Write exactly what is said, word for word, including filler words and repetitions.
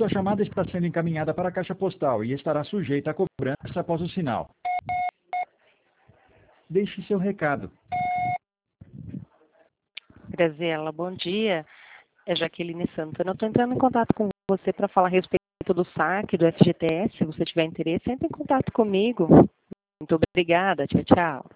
Sua chamada está sendo encaminhada para a caixa postal e estará sujeita a cobrança após o sinal. Deixe seu recado. Graziela, bom dia. É Jaqueline Santana. Eu estou entrando em contato com você para falar a respeito do saque do F G T S. Se você tiver interesse, entre em contato comigo. Muito obrigada. Tchau, tchau.